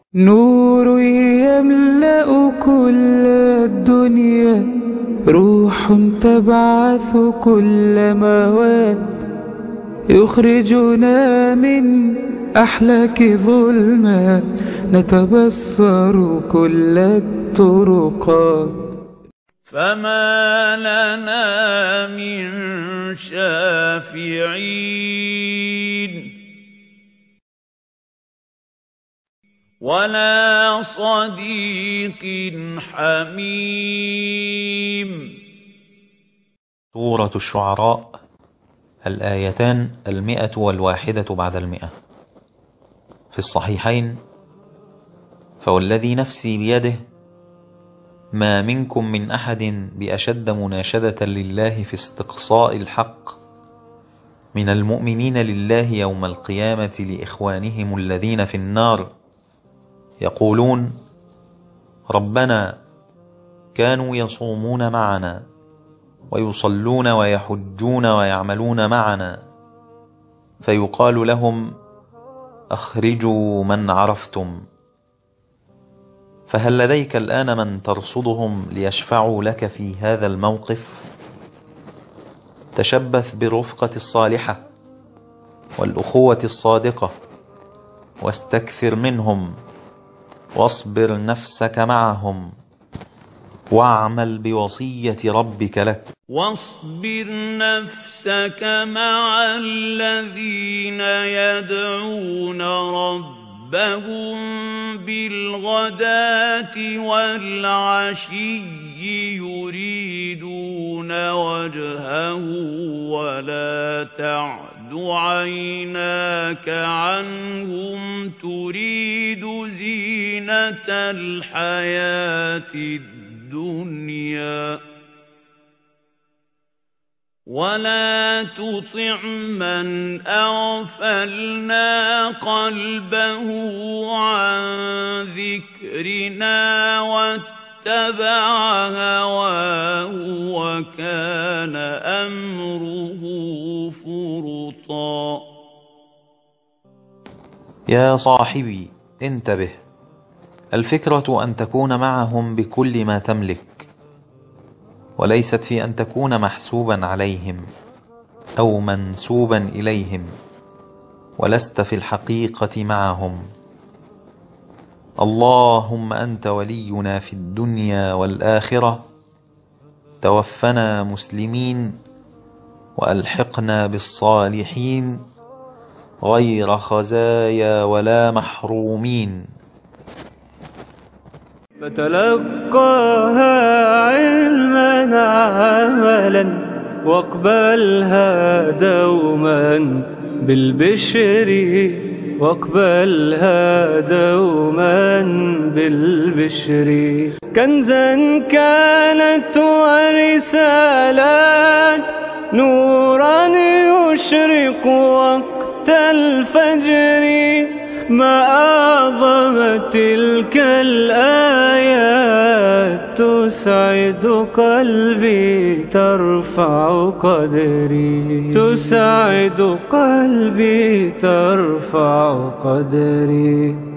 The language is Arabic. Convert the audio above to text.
نور يملأ كل الدنيا، روح تبعث كل مواد، يخرجنا من أحلاك ظلمات، نتبصر كل الطرقات. فما لنا من شافعين ولا صديق حميم. سورة الشعراء، الآيتان 101 بعد 100. في الصحيحين: فوالذي نفسي بيده ما منكم من أحد بأشد مناشدة لله في استقصاء الحق من المؤمنين لله يوم القيامة لإخوانهم الذين في النار، يقولون: ربنا كانوا يصومون معنا ويصلون ويحجون ويعملون معنا، فيقال لهم: أخرجوا من عرفتم. فهل لديك الآن من ترصدهم ليشفعوا لك في هذا الموقف؟ تشبث بالرفقة الصالحة والأخوة الصادقة، واستكثر منهم، واصبر نفسك معهم، واعمل بوصية ربك لك. واصبر نفسك مع الذين يدعون ربهم بالغداة والعشي يريدون وجهه، ولا تعد عيناك عنهم تريد زينة الحياة الدنيا، ولا تطع من أغفلنا قلبه عن ذكرنا واتبع هواه وكان أمره فرطا. يا صاحبي انتبه، الفكرة أن تكون معهم بكل ما تملك، وليست في أن تكون محسوبا عليهم أو منسوبا إليهم ولست في الحقيقة معهم. اللهم أنت ولينا في الدنيا والآخرة، توفنا مسلمين وألحقنا بالصالحين غير خزايا ولا محرومين. فتلقاها علما عملا، واقبلها دوما بالبشر، واقبلها دوما بالبشر. كنزا كانت ورسالات، نورا يشرق وقت الفجر. ما أعظم تلك الآيات، تسعد قلبي ترفع قدري، تسعد قلبي ترفع قدري.